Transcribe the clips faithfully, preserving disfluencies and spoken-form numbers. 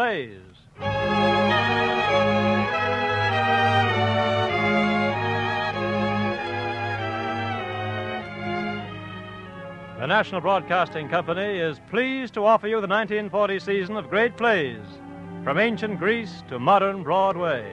Plays. The National Broadcasting Company is pleased to offer you the nineteen forty season of great plays, from ancient Greece to modern Broadway.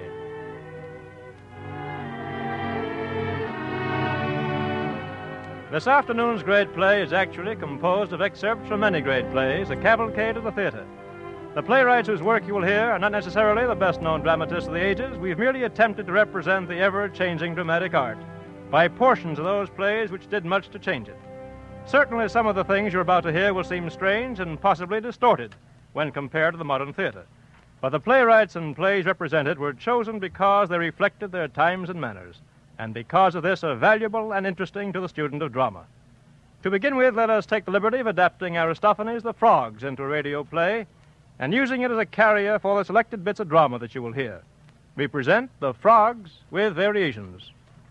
This afternoon's great play is actually composed of excerpts from many great plays, a cavalcade of the theater. The playwrights whose work you will hear are not necessarily the best-known dramatists of the ages. We've merely attempted to represent the ever-changing dramatic art by portions of those plays which did much to change it. Certainly some of the things you're about to hear will seem strange and possibly distorted when compared to the modern theater. But the playwrights and plays represented were chosen because they reflected their times and manners, and because of this are valuable and interesting to the student of drama. To begin with, let us take the liberty of adapting Aristophanes' The Frogs into a radio play and using it as a carrier for the selected bits of drama that you will hear. We present The Frogs with Variations.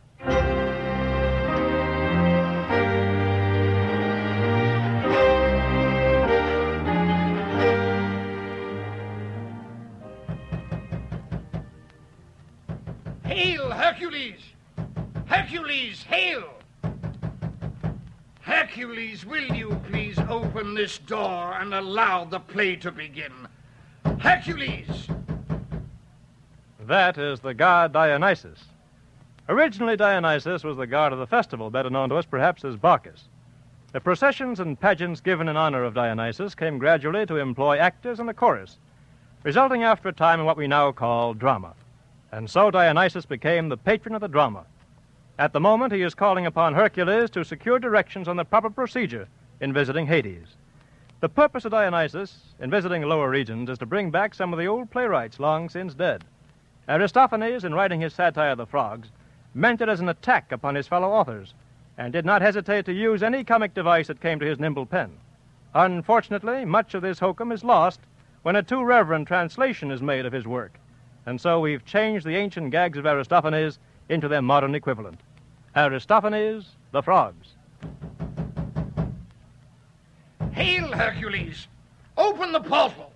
Hail, Hercules! Hercules, hail! Hercules, will you please open this door and allow the play to begin? Hercules! That is the god Dionysus. Originally, Dionysus was the god of the festival, better known to us perhaps as Bacchus. The processions and pageants given in honor of Dionysus came gradually to employ actors and a chorus, resulting after a time in what we now call drama. And so Dionysus became the patron of the drama. At the moment, he is calling upon Hercules to secure directions on the proper procedure in visiting Hades. The purpose of Dionysus in visiting the lower regions is to bring back some of the old playwrights long since dead. Aristophanes, in writing his satire of the Frogs, meant it as an attack upon his fellow authors and did not hesitate to use any comic device that came to his nimble pen. Unfortunately, much of this hokum is lost when a too reverent translation is made of his work. And so we've changed the ancient gags of Aristophanes into their modern equivalent. Aristophanes, The Frogs. Hail, Hercules! Open the portal!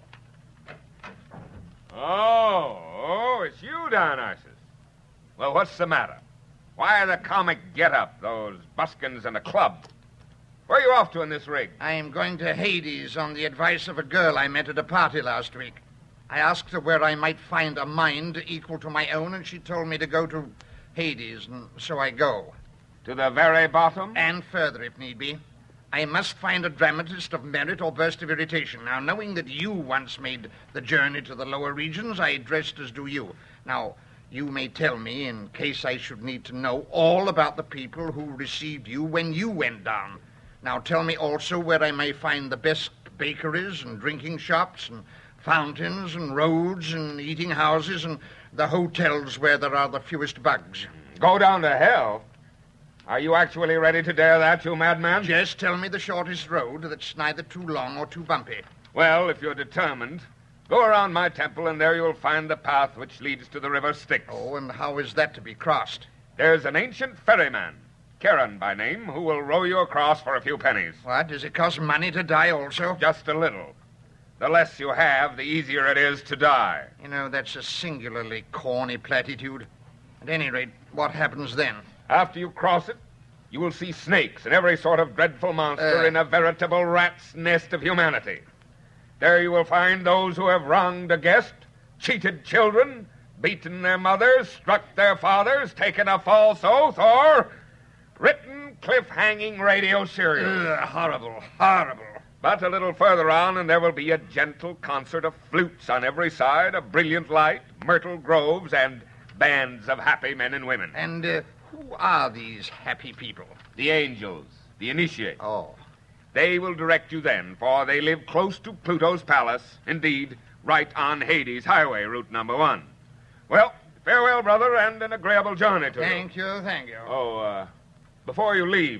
Oh, oh, it's you, Dionysus. Well, what's the matter? Why the comic get-up, those buskins and a club? Where are you off to in this rig? I am going to Hades on the advice of a girl I met at a party last week. I asked her where I might find a mind equal to my own, and she told me to go to Hades, and so I go. To the very bottom? And further, if need be. I must find a dramatist of merit or burst of irritation. Now, knowing that you once made the journey to the lower regions, I dressed as do you. Now, you may tell me, in case I should need to know, all about the people who received you when you went down. Now, tell me also where I may find the best bakeries and drinking shops and fountains and roads and eating houses and the hotels where there are the fewest bugs. Go down to hell? Are you actually ready to dare that, you madman? Just tell me the shortest road that's neither too long or too bumpy. Well, if you're determined, go around my temple and there you'll find the path which leads to the river Styx. Oh, and how is that to be crossed? There's an ancient ferryman, Charon by name, who will row you across for a few pennies. What? Does it cost money to die also? Just a little. The less you have, the easier it is to die. You know, that's a singularly corny platitude. At any rate, what happens then? After you cross it, you will see snakes and every sort of dreadful monster Uh. in a veritable rat's nest of humanity. There you will find those who have wronged a guest, cheated children, beaten their mothers, struck their fathers, taken a false oath, or written cliff-hanging radio serials. Ugh, horrible, horrible. But a little further on, and there will be a gentle concert of flutes on every side, a brilliant light, myrtle groves, and bands of happy men and women. And uh, who are these happy people? The angels, the initiates. Oh. They will direct you then, for they live close to Pluto's palace, indeed, right on Hades Highway, route number one. Well, farewell, brother, and an agreeable journey to Thank you. you, thank you. Oh, uh, before you leave,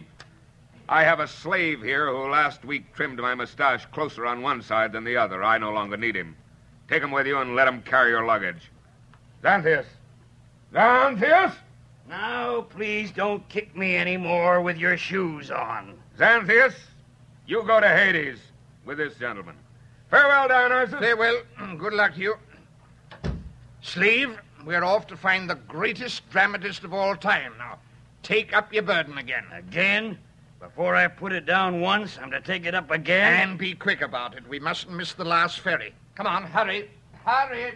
I have a slave here who last week trimmed my mustache closer on one side than the other. I no longer need him. Take him with you and let him carry your luggage. Xanthias! Xanthias! Now, please don't kick me anymore with your shoes on. Xanthias, you go to Hades with this gentleman. Farewell, Dionysus. Farewell. Good luck to you. Slave, we're off to find the greatest dramatist of all time. Now, take up your burden again. Again? Before I put it down once, I'm to take it up again? And be quick about it. We mustn't miss the last ferry. Come on, hurry. Hurry.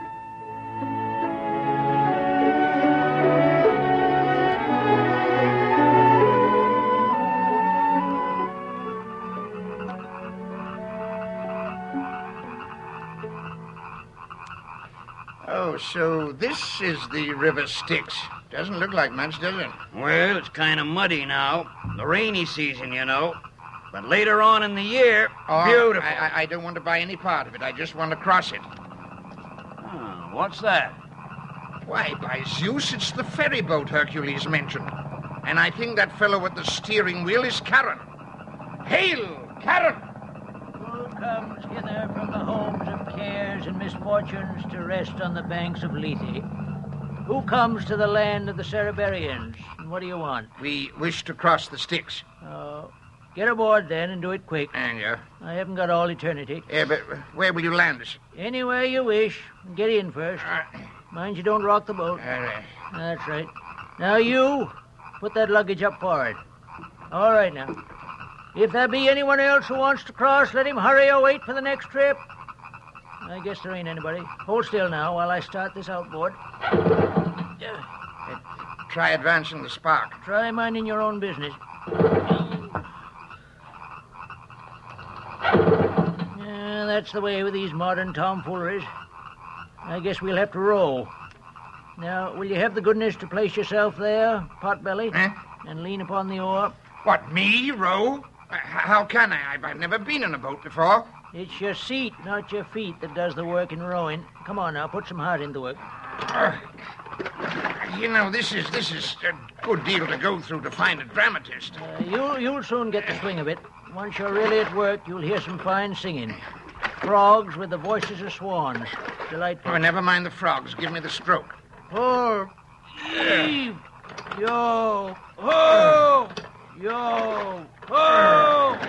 Oh, so this is the River Styx. Doesn't look like much, does it? Well, it's kind of muddy now. The rainy season, you know. But later on in the year, Oh, beautiful. I, I, I don't want to buy any part of it. I just want to cross it. Oh, what's that? Why, by Zeus, it's the ferry boat Hercules mentioned. And I think that fellow at the steering wheel is Charon. Hail, Charon! Who comes hither from the homes of cares and misfortunes to rest on the banks of Lethe? Who comes to the land of the Cereberians? And what do you want? We wish to cross the Styx. Oh, get aboard then and do it quick. And you? I haven't got all eternity. Yeah, but where will you land us? Anywhere you wish. Get in first. Uh, Mind you don't rock the boat. all right. That's right. Now you, put that luggage up forward. All right now. If there be anyone else who wants to cross, let him hurry or wait for the next trip. I guess there ain't anybody. Hold still now while I start this outboard. Try advancing the spark. Try minding your own business. Yeah, that's the way with these modern tomfooleries. I guess we'll have to row. Now, will you have the goodness to place yourself there, Potbelly, Eh? and lean upon the oar? What, me, row? Uh, h- how can I? I've, I've never been in a boat before. It's your seat, not your feet, that does the work in rowing. Come on now, put some heart into it. Uh, you know, this is this is a good deal to go through to find a dramatist. Uh, you'll, you'll soon get the swing of it. Once you're really at work, you'll hear some fine singing. Frogs with the voices of swans. Delightful. Oh, never mind the frogs. Give me the stroke. Pull. Heave. Yo. Ho. Yo. Ho.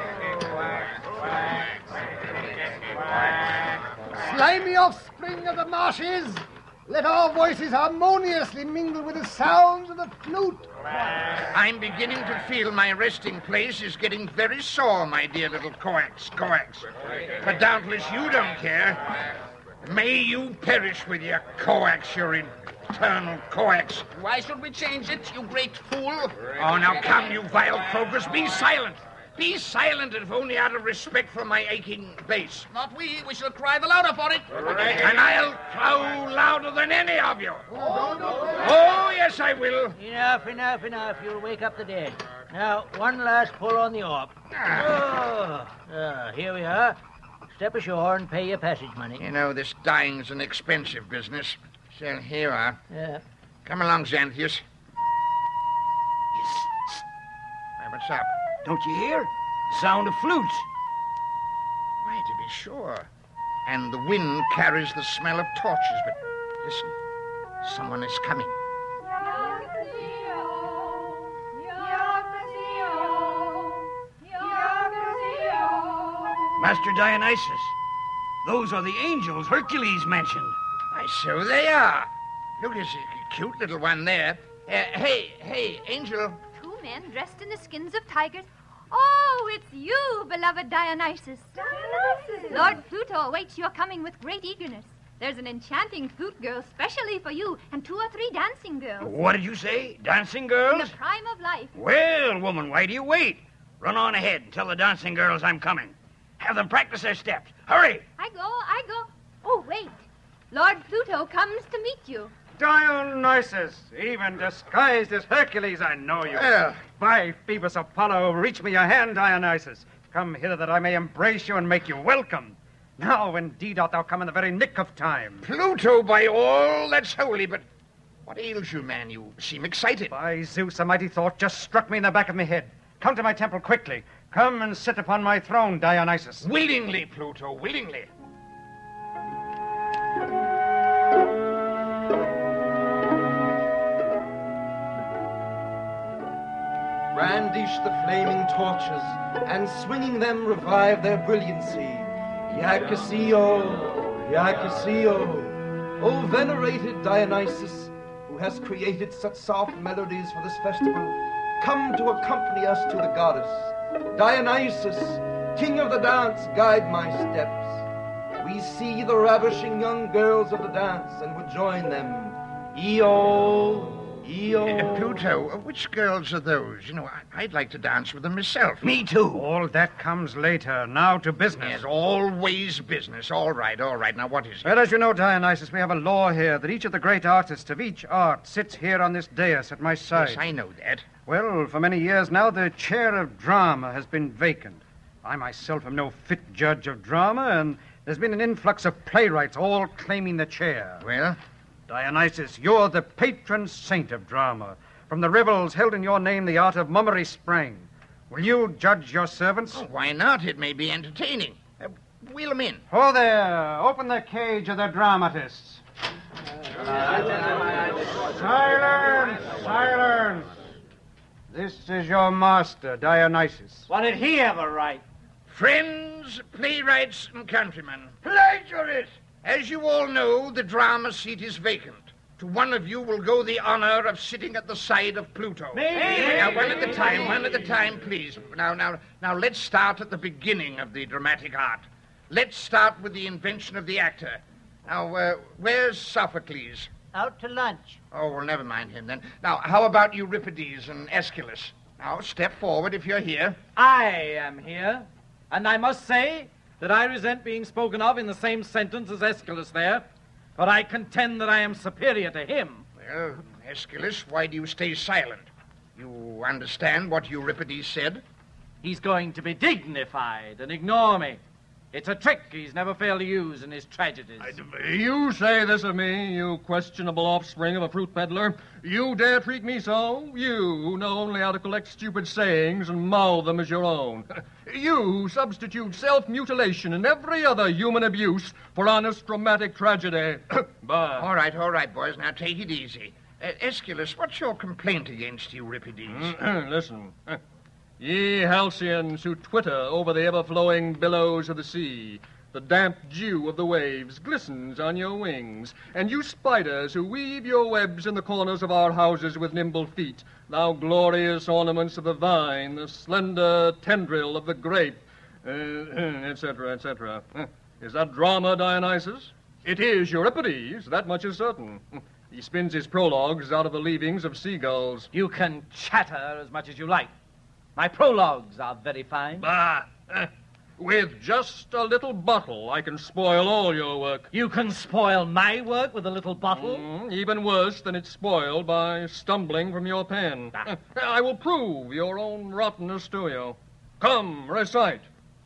Slimy offspring of the marshes, let our voices harmoniously mingle with the sounds of the flute. I'm beginning to feel my resting place is getting very sore, my dear little coax, coax. But doubtless you don't care. May you perish with your coax, your eternal coax. Why should we change it, you great fool? Oh, now come, you vile progress. Be silent. Be silent, if only out of respect for my aching bass. Not we. We shall cry the louder for it. And I'll crow louder than any of you. Oh, yes, I will. Enough, enough, enough. You'll wake up the dead. Now, one last pull on the oar. Oh, ah, here we are. Step ashore and pay your passage money. You know, this dying's an expensive business. So here you are. Yeah. Come along, Xanthius. Why, what's up? Don't you hear? The sound of flutes. Why, to be sure. And the wind carries the smell of torches, but listen, someone is coming. Master Dionysus. Those are the angels Hercules mentioned. Why, so they are. Look, there's a cute little one there. Uh, hey, hey, Angel. Two men dressed in the skins of tigers. Oh, it's you, beloved Dionysus. Dionysus! Lord Pluto awaits your coming with great eagerness. There's an enchanting flute girl specially for you, and two or three dancing girls. What did you say? Dancing In girls? the prime of life. Well, woman, why do you wait? Run on ahead and tell the dancing girls I'm coming. Have them practice their steps. Hurry! I go, I go. Oh, wait. Lord Pluto comes to meet you. Dionysus, even disguised as Hercules, I know you. Well. By Phoebus Apollo, reach me your hand, Dionysus. Come hither that I may embrace you and make you welcome. Now, indeed, art thou come in the very nick of time. Pluto, by all that's holy, but what ails you, man? You seem excited. By Zeus, a mighty thought just struck me in the back of my head. Come to my temple quickly. Come and sit upon my throne, Dionysus. Willingly, Pluto, willingly. Brandish the flaming torches, and swinging them revive their brilliancy. Iacasio, Iacasio, O venerated Dionysus, who has created such soft melodies for this festival, come to accompany us to the goddess. Dionysus, king of the dance, guide my steps. We see the ravishing young girls of the dance and would join them. Io, Io. Uh, Pluto, uh, which girls are those? You know, I, I'd like to dance with them myself. Me too. All that comes later. Now to business. Yes, always business. All right, all right. Now, what is it? Well, as you know, Dionysus, we have a law here that each of the great artists of each art sits here on this dais at my side. Yes, I know that. Well, for many years now, the chair of drama has been vacant. I myself am no fit judge of drama, and there's been an influx of playwrights all claiming the chair. Well? Dionysus, you're the patron saint of drama. From the revels held in your name, the art of mummery sprang. Will you judge your servants? Oh, why not? It may be entertaining. Uh, wheel them in. Ho there! Open the cage of the dramatists. Silence! Silence! This is your master, Dionysus. What did he ever write? Friends, playwrights, and countrymen. Plagiarist! As you all know, the drama seat is vacant. To one of you will go the honor of sitting at the side of Pluto. Me? Now, one at a time, one at a time, please. Now, now, now, let's start at the beginning of the dramatic art. Let's start with the invention of the actor. Now, uh, where's Sophocles? Out to lunch. Oh, well, never mind him then. Now, how about Euripides and Aeschylus? Now, step forward if you're here. I am here, and I must say that I resent being spoken of in the same sentence as Aeschylus there, but I contend that I am superior to him. Well, Aeschylus, why do you stay silent? You understand what Euripides said? He's going to be dignified and ignore me. It's a trick he's never failed to use in his tragedies. You say this of me, you questionable offspring of a fruit peddler? You dare treat me so? You, who know only how to collect stupid sayings and mouth them as your own. You, who substitute self-mutilation and every other human abuse for honest dramatic tragedy. Bah. All right, all right, boys. Now, take it easy. Uh, Aeschylus, what's your complaint against Euripides? Listen. Ye halcyons who twitter over the ever-flowing billows of the sea, the damp dew of the waves glistens on your wings, and you spiders who weave your webs in the corners of our houses with nimble feet, thou glorious ornaments of the vine, the slender tendril of the grape, et cetera, et cetera. Is that drama, Dionysus? It is Euripides, that much is certain. He spins his prologues out of the leavings of seagulls. You can chatter as much as you like. My prologues are very fine. Bah! With just a little bottle, I can spoil all your work. You can spoil my work with a little bottle? Mm, even worse than it's spoiled by stumbling from your pen. Ah. I will prove your own rottenness to you. Come, recite.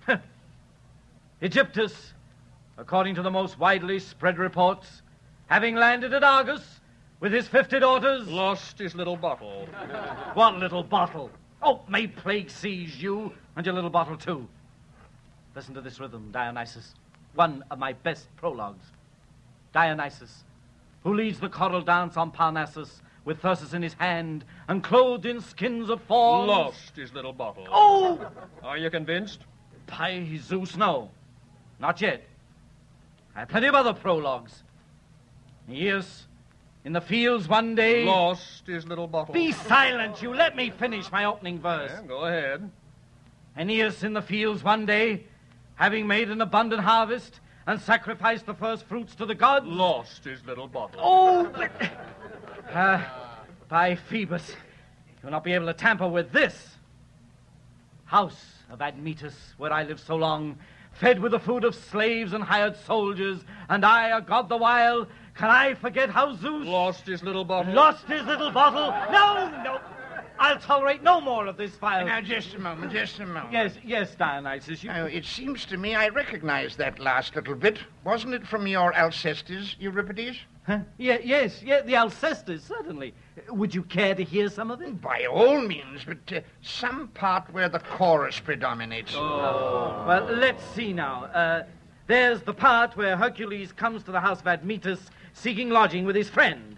Egyptus, according to the most widely spread reports, having landed at Argos with his fifty daughters... Lost his little bottle. What little bottle? Oh, may plague seize you and your little bottle, too. Listen to this rhythm, Dionysus, one of my best prologues. Dionysus, who leads the choral dance on Parnassus with thyrsus in his hand and clothed in skins of fawns. Lost his little bottle. Oh! Are you convinced? By Zeus, no. Not yet. I have plenty of other prologues. Yes, in the fields one day... Lost his little bottle. Be silent, you. Let me finish my opening verse. Yeah, go ahead. Aeneas in the fields one day, having made an abundant harvest and sacrificed the first fruits to the gods... Lost his little bottle. Oh, but... Uh, by Phoebus, you'll not be able to tamper with this. House of Admetus, where I lived so long, fed with the food of slaves and hired soldiers, and I, a god the while... Can I forget how Zeus... Lost his little bottle. Lost his little bottle? No, no. I'll tolerate no more of this file. Now, just a moment, just a moment. Yes, yes, Dionysus. You... Now, it seems to me I recognize that last little bit. Wasn't it from your Alcestis, Euripides? Huh? Yeah, yes, yeah, the Alcestis, certainly. Would you care to hear some of it? By all means, but uh, some part where the chorus predominates. Oh. Well, let's see now. Uh, there's the part where Hercules comes to the house of Admetus seeking lodging with his friend.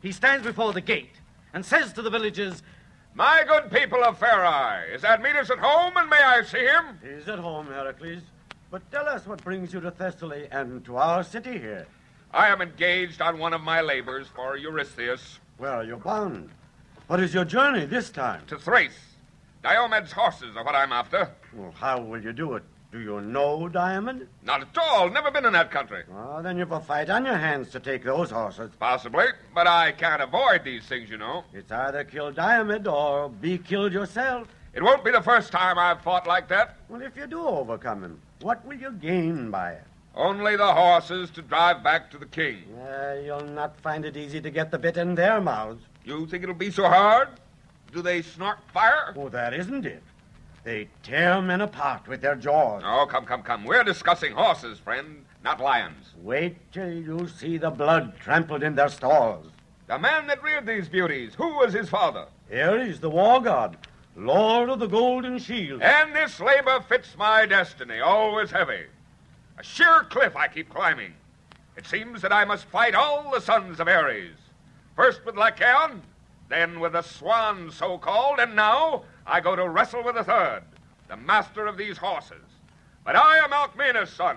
he stands before the gate and says to the villagers, My good people of Fair Eye, is Admetus at home, and may I see him? He's at home, Heracles. But tell us what brings you to Thessaly and to our city here. I am engaged on one of my labors for Eurystheus. Where are you bound? What is your journey this time? To Thrace. Diomed's horses are what I'm after. Well, how will you do it? Do you know Diomed? Not at all. Never been in that country. Oh, then you've a fight on your hands to take those horses. Possibly, but I can't avoid these things, you know. It's either kill Diomed or be killed yourself. It won't be the first time I've fought like that. Well, if you do overcome him, what will you gain by it? Only the horses to drive back to the king. Uh, you'll not find it easy to get the bit in their mouths. You think it'll be so hard? Do they snort fire? Oh, that isn't it. They tear men apart with their jaws. Oh, come, come, come. We're discussing horses, friend, not lions. Wait till you see the blood trampled in their stalls. The man that reared these beauties, who was his father? Ares, the war god, lord of the golden shield. And this labor fits my destiny, always heavy. A sheer cliff I keep climbing. It seems that I must fight all the sons of Ares. First with Lycaon, then with the swan so-called, and now I go to wrestle with the third, the master of these horses. But I am Alcmena's son.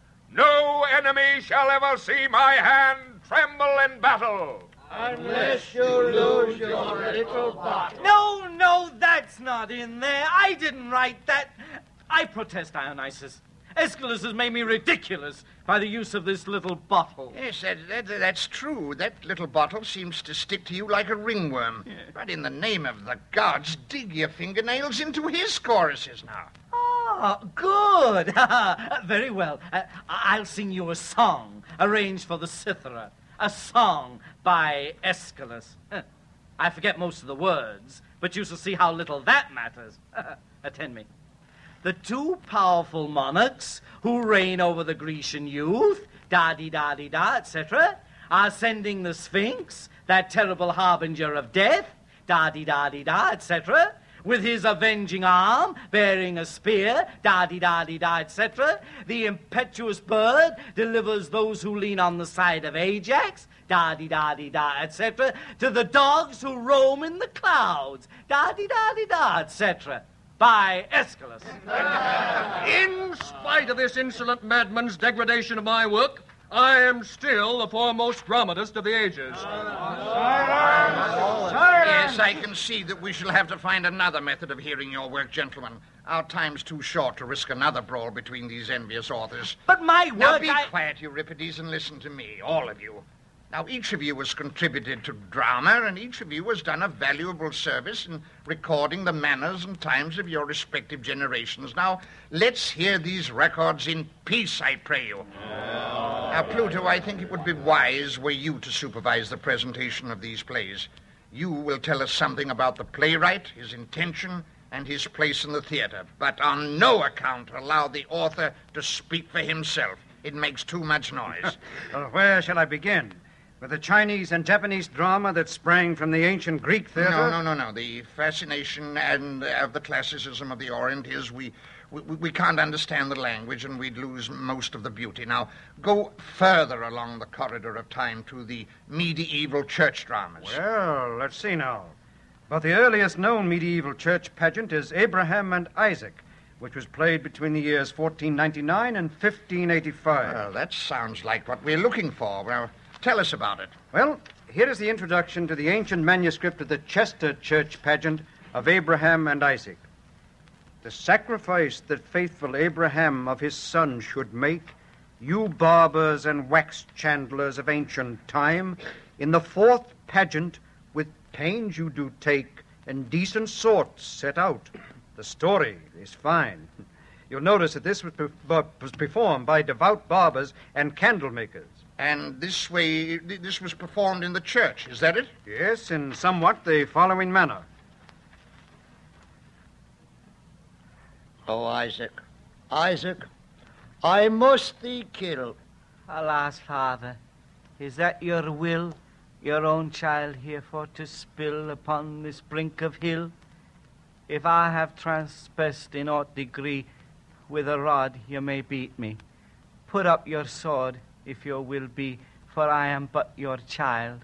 No enemy shall ever see my hand tremble in battle. Unless you lose your little bottle. No, no, that's not in there. I didn't write that. I protest, Dionysus. Aeschylus has made me ridiculous by the use of this little bottle. Yes, that, that, that's true. That little bottle seems to stick to you like a ringworm. Yeah. But in the name of the gods, dig your fingernails into his choruses now. Ah, good. Very well. Uh, I'll sing you a song arranged for the cithara. A song by Aeschylus. I forget most of the words, but you shall see how little that matters. Attend me. The two powerful monarchs who reign over the Grecian youth, da-di-da-di-da, et cetera, are sending the Sphinx, that terrible harbinger of death, da-di-da-di-da, et cetera, with his avenging arm, bearing a spear, da-di-da-di-da, et cetera. The impetuous bird delivers those who lean on the side of Ajax, da-di-da-di-da, et cetera, to the dogs who roam in the clouds, da-di-da-di-da, et cetera. By Aeschylus. In spite of this insolent madman's degradation of my work, I am still the foremost dramatist of the ages. Yes, I can see that we shall have to find another method of hearing your work, gentlemen. Our time's too short to risk another brawl between these envious authors. But my work... Now be I... quiet, Euripides, and listen to me, all of you. Now, each of you has contributed to drama, and each of you has done a valuable service in recording the manners and times of your respective generations. Now, let's hear these records in peace, I pray you. Now, Pluto, I think it would be wise were you to supervise the presentation of these plays. You will tell us something about the playwright, his intention, and his place in the theater, but on no account allow the author to speak for himself. It makes too much noise. Well, where shall I begin? With the Chinese and Japanese drama that sprang from the ancient Greek theater? No, no, no, no. The fascination and uh, of the classicism of the Orient is we, we we can't understand the language and we'd lose most of the beauty. Now, go further along the corridor of time to the medieval church dramas. Well, let's see now. But the earliest known medieval church pageant is Abraham and Isaac, which was played between the years fourteen ninety-nine and fifteen eighty-five. Well, that sounds like what we're looking for. Well, tell us about it. Well, here is the introduction to the ancient manuscript of the Chester church pageant of Abraham and Isaac. The sacrifice that faithful Abraham of his son should make, you barbers and wax chandlers of ancient time, in the fourth pageant with pains you do take and decent sorts set out. The story is fine. You'll notice that this was, pe- was performed by devout barbers and candle makers. And this way, this was performed in the church, is that it? Yes, in somewhat the following manner. Oh, Isaac, Isaac, I must thee kill. Alas, father, is that your will, your own child here for to spill upon this brink of hill? If I have transgressed in aught degree, with a rod you may beat me. Put up your sword, if your will be, for I am but your child.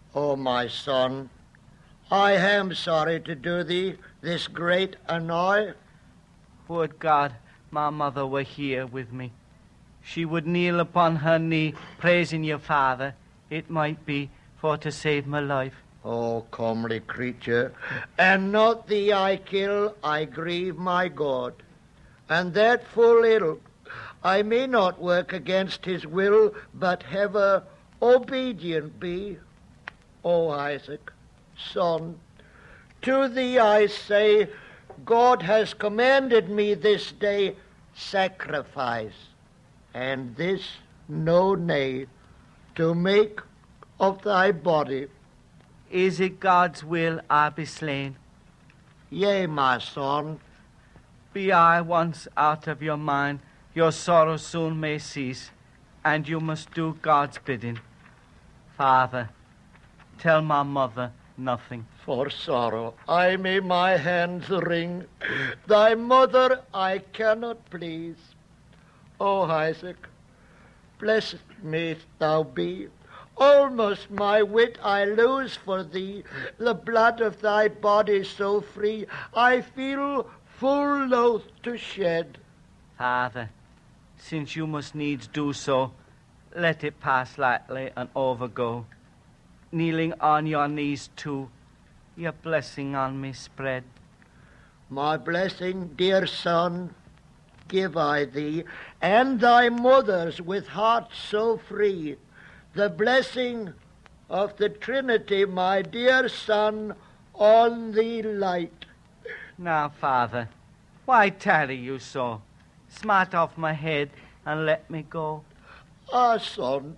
Oh, my son, I am sorry to do thee this great annoy. Would God my mother were here with me. She would kneel upon her knee, praising your father. It might be for to save my life. Oh, comely creature, and not thee I kill, I grieve my God. And that full ill, I may not work against his will, but ever obedient be. O Isaac, son, to thee I say, God has commanded me this day sacrifice, and this no nay, to make of thy body. Is it God's will I be slain? Yea, my son. Be I once out of your mind, your sorrow soon may cease, and you must do God's bidding. Father, tell my mother nothing. For sorrow I may my hands wring. Thy mother I cannot please. O Isaac, blessed mayst thou be. Almost my wit I lose for thee. The blood of thy body so free I feel full loath to shed. Father, since you must needs do so, let it pass lightly and overgo. Kneeling on your knees too, your blessing on me spread. My blessing, dear son, give I thee, and thy mother's with heart so free. The blessing of the Trinity, my dear son, on thee light. Now, Father, why tarry you so? Smart off my head and let me go. Ah, son,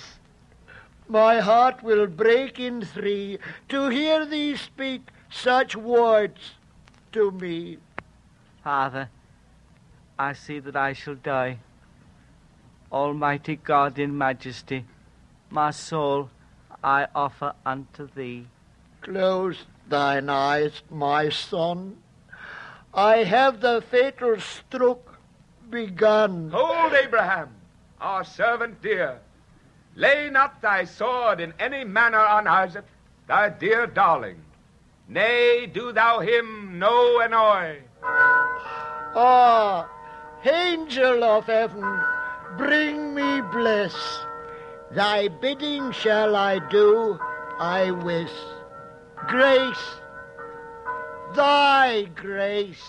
my heart will break in three to hear thee speak such words to me. Father, I see that I shall die. Almighty God in majesty, my soul I offer unto thee. Close thine eyes, my son. I have the fatal stroke begun. Hold, Abraham, our servant dear. Lay not thy sword in any manner on Isaac, thy dear darling. Nay, do thou him no annoy. Ah, angel of heaven, bring me bliss. Thy bidding shall I do, I wish. Grace, thy grace.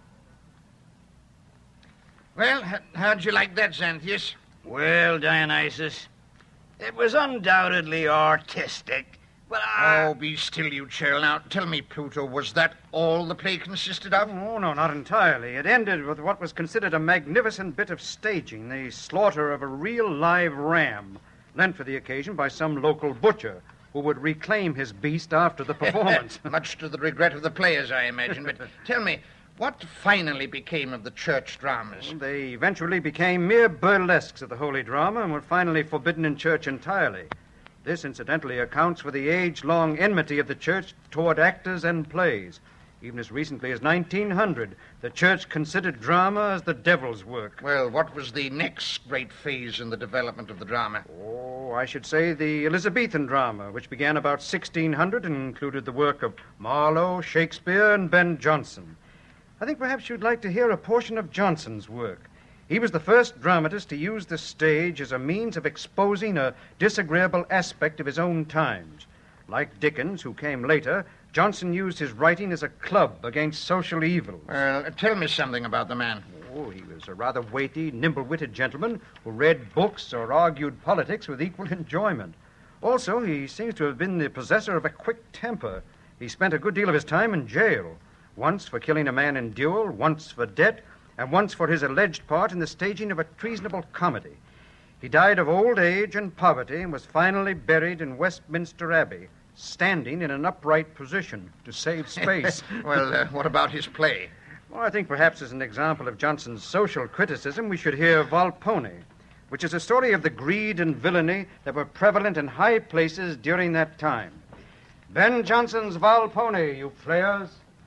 Well, h- how'd you like that, Xanthias? Well, Dionysus, it was undoubtedly artistic, but I... Oh, be still, you churl. Now, tell me, Pluto, was that all the play consisted of? Oh, no, not entirely. It ended with what was considered a magnificent bit of staging, the slaughter of a real live ram, lent for the occasion by some local butcher, who would reclaim his beast after the performance. Much to the regret of the players, I imagine. But tell me, what finally became of the church dramas? They eventually became mere burlesques of the holy drama and were finally forbidden in church entirely. This, incidentally, accounts for the age-long enmity of the church toward actors and plays. Even as recently as nineteen hundred, the church considered drama as the devil's work. Well, what was the next great phase in the development of the drama? Oh, I should say the Elizabethan drama, which began about sixteen hundred and included the work of Marlowe, Shakespeare, and Ben Jonson. I think perhaps you'd like to hear a portion of Jonson's work. He was the first dramatist to use the stage as a means of exposing a disagreeable aspect of his own times. Like Dickens, who came later, Jonson used his writing as a club against social evils. Well, tell me something about the man. Oh, he was a rather weighty, nimble-witted gentleman who read books or argued politics with equal enjoyment. Also, he seems to have been the possessor of a quick temper. He spent a good deal of his time in jail, once for killing a man in duel, once for debt, and once for his alleged part in the staging of a treasonable comedy. He died of old age and poverty and was finally buried in Westminster Abbey, standing in an upright position to save space. Well, uh, what about his play? Well, I think perhaps as an example of Jonson's social criticism, we should hear Volpone, which is a story of the greed and villainy that were prevalent in high places during that time. Ben Jonson's Volpone, you players.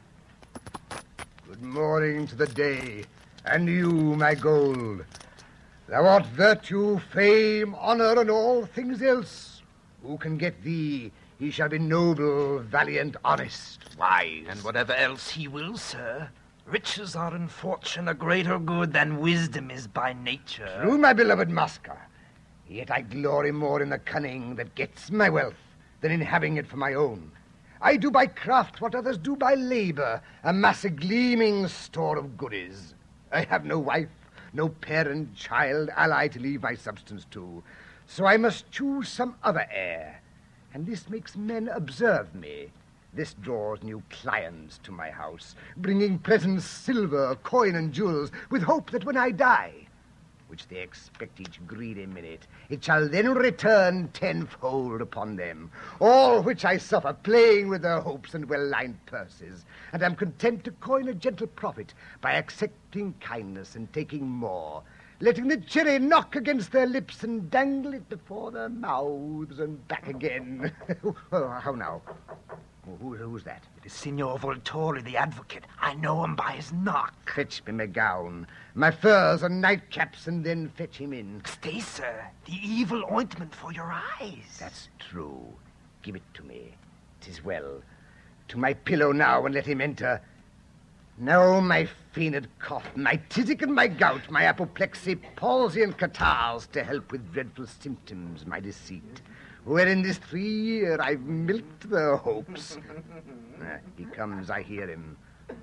Good morning to the day, and you, my gold. Thou art virtue, fame, honor, and all things else. Who can get thee He shall be noble, valiant, honest, wise. And whatever else he will, sir, riches are in fortune a greater good than wisdom is by nature. True, my beloved Masker. Yet I glory more in the cunning that gets my wealth than in having it for my own. I do by craft what others do by labor, amass a gleaming store of goodies. I have no wife, no parent, child, ally to leave my substance to, so I must choose some other heir, and this makes men observe me. This draws new clients to my house, bringing presents, silver, coin, and jewels, with hope that when I die, which they expect each greedy minute, it shall then return tenfold upon them, all which I suffer playing with their hopes and well-lined purses, and am content to coin a gentle profit by accepting kindness and taking more, letting the cherry knock against their lips and dangle it before their mouths and back again. Oh, how now? Who, who's that? It is Signor Volturi, the advocate. I know him by his knock. Fetch me my gown, my furs and nightcaps, and then fetch him in. Stay, sir. The evil ointment for your eyes. That's true. Give it to me. 'Tis well. To my pillow now, and let him enter. Now my fiend cough, my tisic and my gout, my apoplexy, palsy, and catarrhs, to help with dreadful symptoms my deceit, wherein this three year I've milked their hopes. Ah, he comes, I hear him.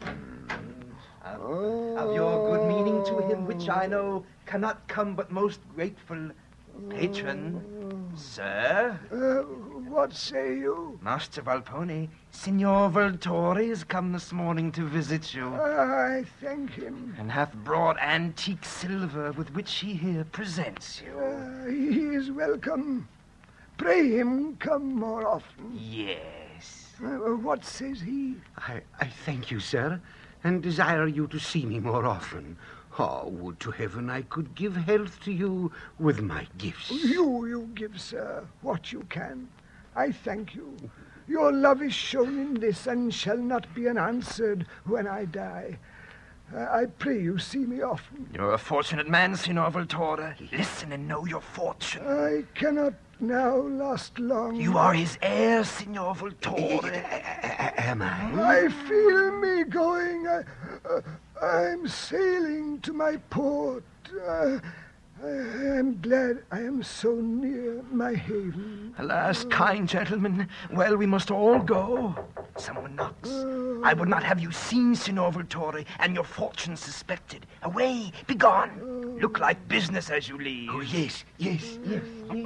Of, of your good meaning to him, which I know cannot come but most grateful patron, sir. Uh, what say you? Master Volpone, Signor Volturi is come this morning to visit you. I thank him. And hath brought antique silver with which he here presents you. Uh, he is welcome. Pray him come more often. Yes. Uh, what says he? I, I thank you, sir, and desire you to see me more often. Oh, would to heaven I could give health to you with my gifts. You, you give, sir, what you can. I thank you. Your love is shown in this and shall not be unanswered when I die. Uh, I pray you see me often. You're a fortunate man, Signor Volturi. Listen and know your fortune. I cannot now last long. You are his heir, Signor Volturi. Am I? I feel me going. I, uh, I'm sailing to my port. Uh, I am glad I am so near my haven. Alas, kind gentlemen, well, we must all go. Someone knocks. Uh, I would not have you seen, Signor Volturi, and your fortune suspected. Away, be gone. Uh, Look like business as you leave. Oh, yes, yes, yes, yes.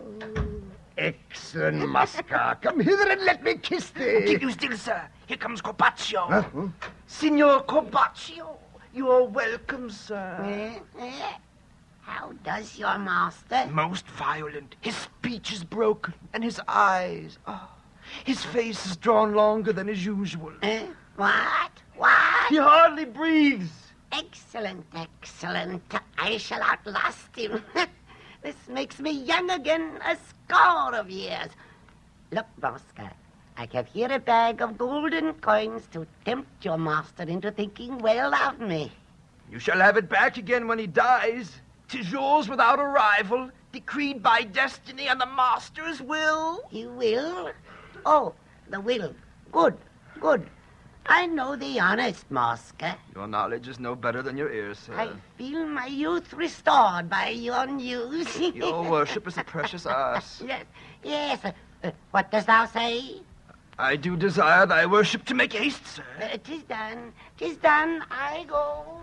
Excellent, Masker. Come hither and let me kiss thee. Keep you still, sir. Here comes Corbaccio. Huh? Huh? Signor Corbaccio, you are welcome, sir. Eh, eh. How does your master? Most violent. His speech is broken, and his eyes, oh, his face is drawn longer than is usual. Eh? What? What? He hardly breathes. Excellent, excellent. I shall outlast him. This makes me young again, a score of years. Look, Masker, I have here a bag of golden coins to tempt your master into thinking well of me. You shall have it back again when he dies. 'Tis yours without a rival, decreed by destiny and the master's will. He will? Oh, the will. Good, good. I know thee honest, Masker. Your knowledge is no better than your ears, sir. I feel my youth restored by your news. Your worship is a precious ass. Yes, yes. Uh, what dost thou say? I do desire thy worship to make haste, sir. Uh, 'tis done, 'tis done. I go.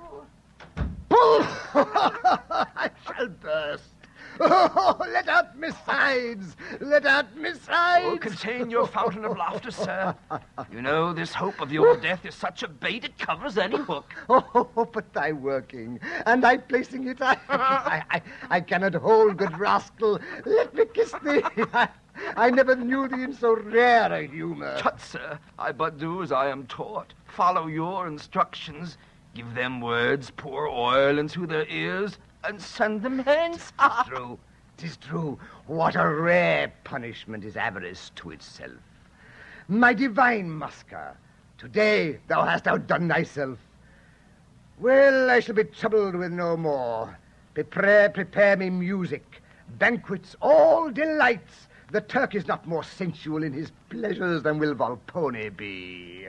I shall burst. Oh, let out my sides! Let out my sides! Oh, contain your fountain of laughter, sir. You know, this hope of your death is such a bait it covers any book. Oh, but thy working, and thy placing it, I, I, I, I cannot hold, good rascal. Let me kiss thee. I, I never knew thee in so rare a humor. Tut, sir, I but do as I am taught. Follow your instructions. Give them words, pour oil into their ears, and send them hence. Tis true, tis true. What a rare punishment is avarice to itself. My divine Masker, today thou hast outdone thyself. Well, I shall be troubled with no more. Prepare, prepare me music, banquets, all delights, The Turk is not more sensual in his pleasures than will Volpone be.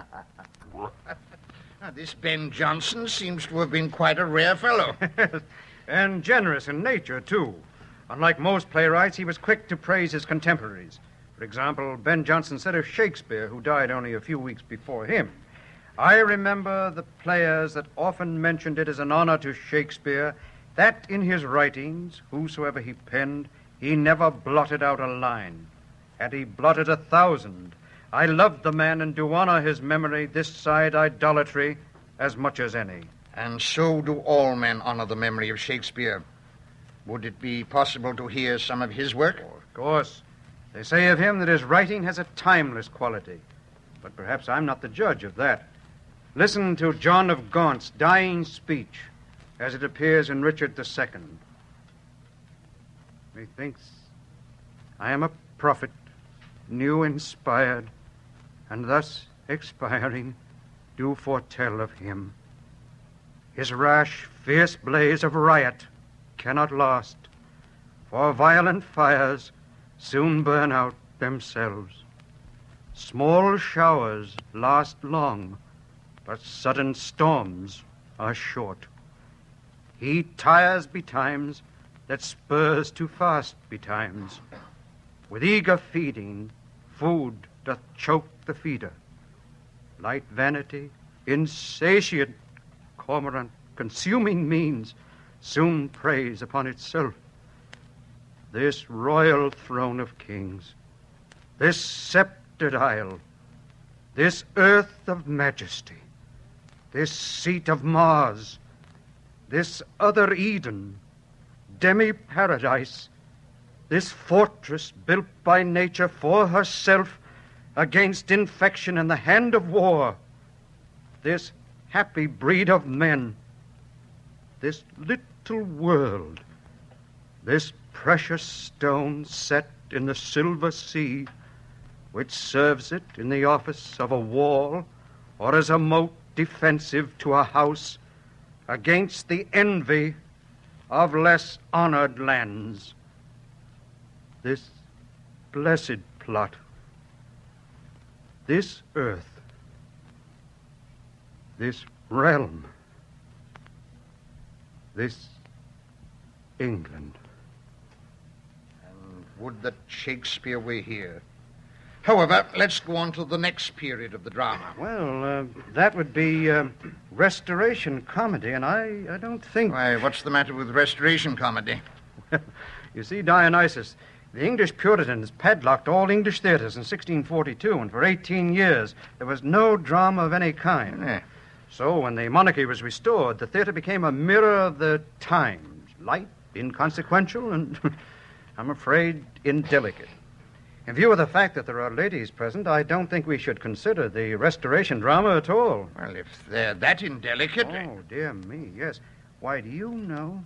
Now, this Ben Jonson seems to have been quite a rare fellow. And generous in nature, too. Unlike most playwrights, he was quick to praise his contemporaries. For example, Ben Jonson said of Shakespeare, who died only a few weeks before him, "I remember the players that often mentioned it as an honor to Shakespeare that in his writings, whosoever he penned, he never blotted out a line. Had he blotted a thousand, I loved the man and do honor his memory this side idolatry as much as any." And so do all men honor the memory of Shakespeare. Would it be possible to hear some of his work? Oh, of course. They say of him that his writing has a timeless quality. But perhaps I'm not the judge of that. Listen to John of Gaunt's dying speech as it appears in Richard the Second. "Methinks I am a prophet, new inspired, and thus expiring, do foretell of him. His rash, fierce blaze of riot cannot last, for violent fires soon burn out themselves. Small showers last long, but sudden storms are short. He tires betimes that spurs too fast betimes. With eager feeding, food doth choke the feeder. Light vanity, insatiate cormorant, consuming means, soon preys upon itself. This royal throne of kings, this sceptred isle, this earth of majesty, this seat of Mars, this other Eden, demi-paradise, this fortress built by nature for herself against infection and the hand of war, this happy breed of men, this little world, this precious stone set in the silver sea, which serves it in the office of a wall or as a moat defensive to a house against the envy of less honored lands. This blessed plot, this earth, this realm, this England." And would that Shakespeare were here. However, let's go on to the next period of the drama. Well, uh, that would be uh, Restoration comedy, and I, I don't think... Why, what's the matter with Restoration comedy? You see, Dionysus, the English Puritans padlocked all English theaters in sixteen forty-two, and for eighteen years there was no drama of any kind. Yeah. So when the monarchy was restored, the theater became a mirror of the times, light, inconsequential, and, I'm afraid, indelicate. In view of the fact that there are ladies present, I don't think we should consider the Restoration drama at all. Well, if they're that indelicate... Oh, dear me, yes. Why, do you know...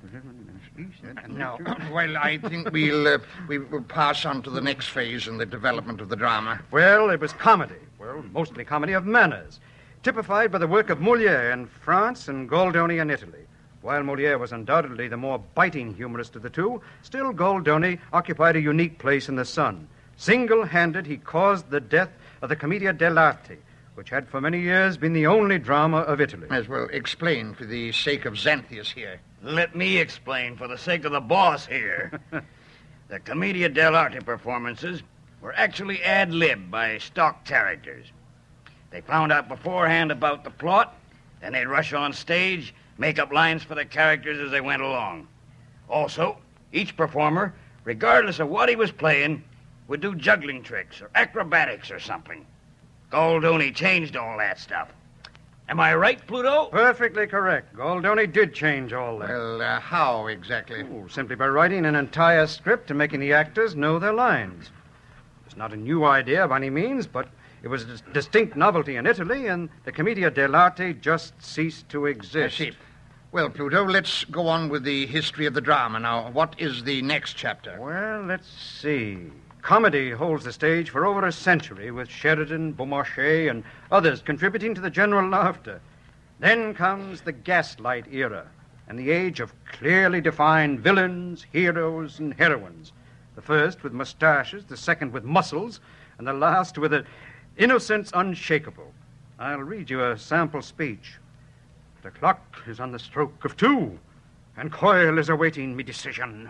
No, well, I think we'll, uh, we will pass on to the next phase in the development of the drama. Well, it was comedy. Well, mostly comedy of manners, typified by the work of Molière in France and Goldoni in Italy. While Molière was undoubtedly the more biting humorist of the two, still Goldoni occupied a unique place in the sun. Single-handed, he caused the death of the Commedia dell'arte, which had for many years been the only drama of Italy. As well explain for the sake of Xanthias here. Let me explain for the sake of the boss here. The Commedia dell'arte performances were actually ad-lib by stock characters. They found out beforehand about the plot, then they'd rush on stage, make up lines for the characters as they went along. Also, each performer, regardless of what he was playing, would do juggling tricks or acrobatics or something. Goldoni changed all that stuff. Am I right, Pluto? Perfectly correct. Goldoni did change all that. Well, uh, how exactly? Oh, simply by writing an entire script and making the actors know their lines. It's not a new idea by any means, but it was a dis- distinct novelty in Italy, and the Commedia dell'arte just ceased to exist. I see. Well, Pluto, let's go on with the history of the drama. Now, what is the next chapter? Well, let's see. Comedy holds the stage for over a century, with Sheridan, Beaumarchais, and others contributing to the general laughter. Then comes the Gaslight era, and the age of clearly defined villains, heroes, and heroines. The first with mustaches, the second with muscles, and the last with an innocence unshakable. I'll read you a sample speech. The clock is on the stroke of two, and Coyle is awaiting me decision.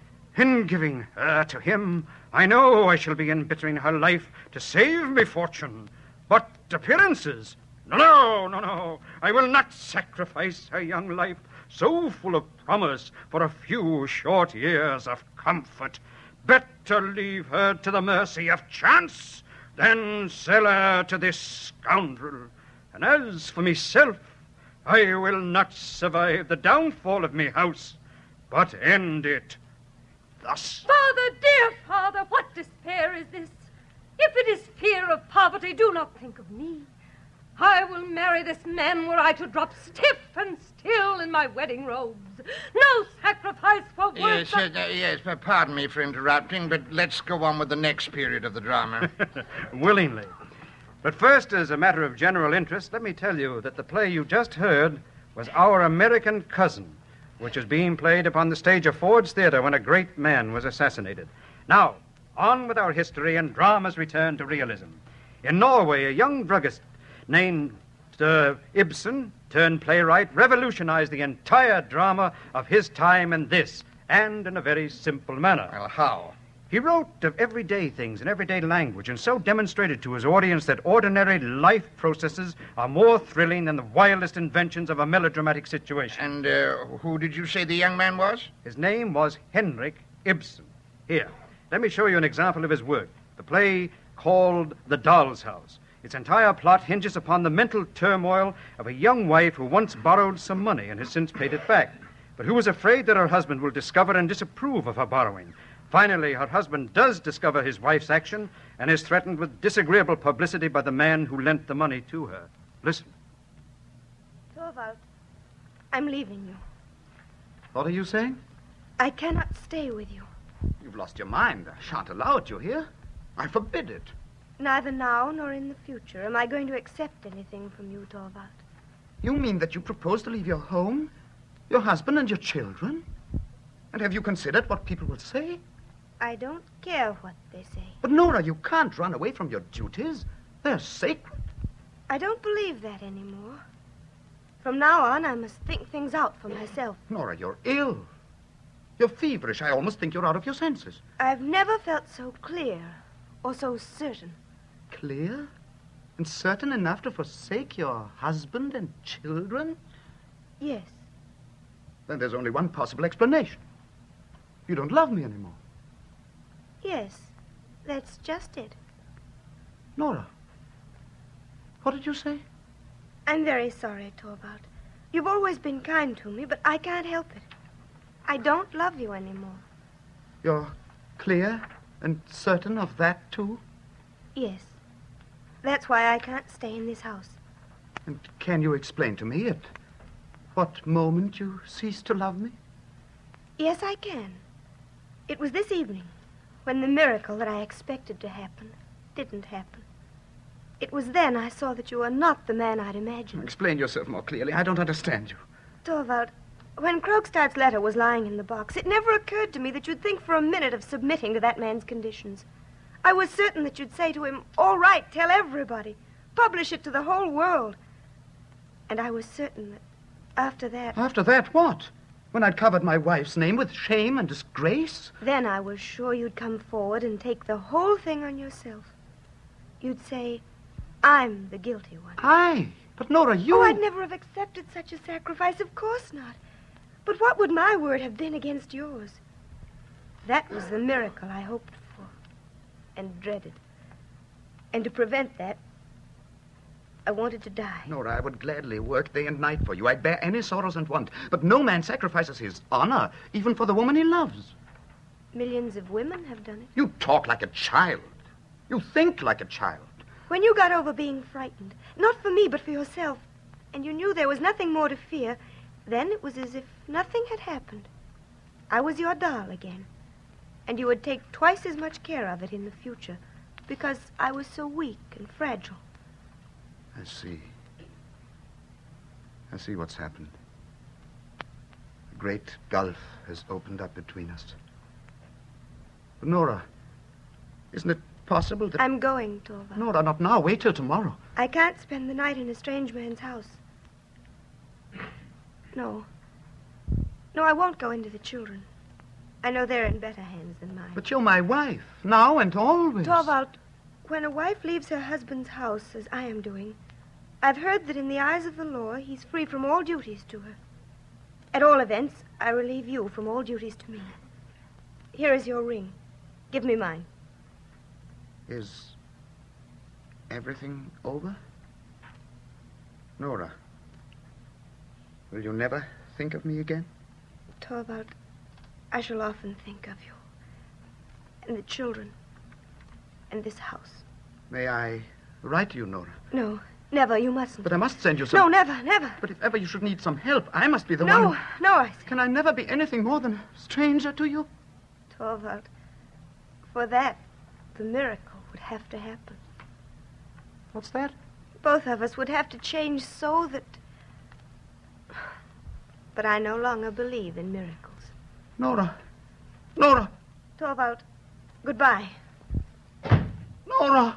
In giving her to him, I know I shall be embittering her life to save me fortune. But appearances? No, no, no, no. I will not sacrifice her young life, so full of promise, for a few short years of comfort. Better leave her to the mercy of chance than sell her to this scoundrel. And as for myself, I will not survive the downfall of me house, but end it thus. Father, dear father, what despair is this? If it is fear of poverty, do not think of me. I will marry this man were I to drop stiff and still in my wedding robes. No sacrifice for worth. Yes, uh, uh, yes, but pardon me for interrupting, but let's go on with the next period of the drama. Willingly. But first, as a matter of general interest, let me tell you that the play you just heard was Our American Cousin, which is being played upon the stage of Ford's Theater when a great man was assassinated. Now, on with our history and drama's return to realism. In Norway, a young druggist named uh, Ibsen, turned playwright, revolutionized the entire drama of his time in this, and in a very simple manner. Well, how? He wrote of everyday things in everyday language, and so demonstrated to his audience that ordinary life processes are more thrilling than the wildest inventions of a melodramatic situation. And uh, who did you say the young man was? His name was Henrik Ibsen. Here, let me show you an example of his work. The play called The Doll's House. Its entire plot hinges upon the mental turmoil of a young wife who once borrowed some money and has since paid it back, but who is afraid that her husband will discover and disapprove of her borrowing. Finally, her husband does discover his wife's action and is threatened with disagreeable publicity by the man who lent the money to her. Listen. Torvald, I'm leaving you. What are you saying? I cannot stay with you. You've lost your mind. I shan't allow it, you hear? I forbid it. Neither now nor in the future am I going to accept anything from you, Torvald. You mean that you propose to leave your home, your husband and your children? And have you considered what people will say? I don't care what they say. But, Nora, you can't run away from your duties. They're sacred. I don't believe that anymore. From now on, I must think things out for myself. Nora, you're ill. You're feverish. I almost think you're out of your senses. I've never felt so clear or so certain. Clear? And certain enough to forsake your husband and children? Yes. Then there's only one possible explanation. You don't love me anymore. Yes, that's just it. Nora, what did you say? I'm very sorry, Torvald. You've always been kind to me, but I can't help it. I don't love you anymore. You're clear and certain of that, too? Yes. That's why I can't stay in this house. And can you explain to me at what moment you ceased to love me? Yes, I can. It was this evening, when the miracle that I expected to happen didn't happen. It was then I saw that you were not the man I'd imagined. Explain yourself more clearly. I don't understand you. Torvald, when Krogstad's letter was lying in the box, it never occurred to me that you'd think for a minute of submitting to that man's conditions. I was certain that you'd say to him, all right, tell everybody. Publish it to the whole world. And I was certain that after that... After that, what? When I'd covered my wife's name with shame and disgrace? Then I was sure you'd come forward and take the whole thing on yourself. You'd say, I'm the guilty one. I? But Nora, you... Oh, I'd never have accepted such a sacrifice. Of course not. But what would my word have been against yours? That was the miracle I hoped for and dreaded. And to prevent that, I wanted to die. Nora, I would gladly work day and night for you. I'd bear any sorrows and want. But no man sacrifices his honor, even for the woman he loves. Millions of women have done it. You talk like a child. You think like a child. When you got over being frightened, not for me, but for yourself, and you knew there was nothing more to fear, then it was as if nothing had happened. I was your doll again, and you would take twice as much care of it in the future, because I was so weak and fragile. I see. I see what's happened. A great gulf has opened up between us. But Nora, isn't it possible that... I'm going, Torvald. Nora, not now. Wait till tomorrow. I can't spend the night in a strange man's house. No. No, I won't go into the children. I know they're in better hands than mine. But you're my wife, now and always. Torvald, when a wife leaves her husband's house, as I am doing, I've heard that in the eyes of the law, he's free from all duties to her. At all events, I relieve you from all duties to me. Here is your ring. Give me mine. Is everything over? Nora, will you never think of me again? Torvald, I shall often think of you. And the children. And this house. May I write to you, Nora? No, never. You mustn't. But I must send you some... No, never, never. But if ever you should need some help, I must be the no, one... No, no, I say. Can I never be anything more than a stranger to you? Torvald, for that, the miracle would have to happen. What's that? Both of us would have to change so that... But I no longer believe in miracles. Nora. Nora. Torvald, goodbye. Nora.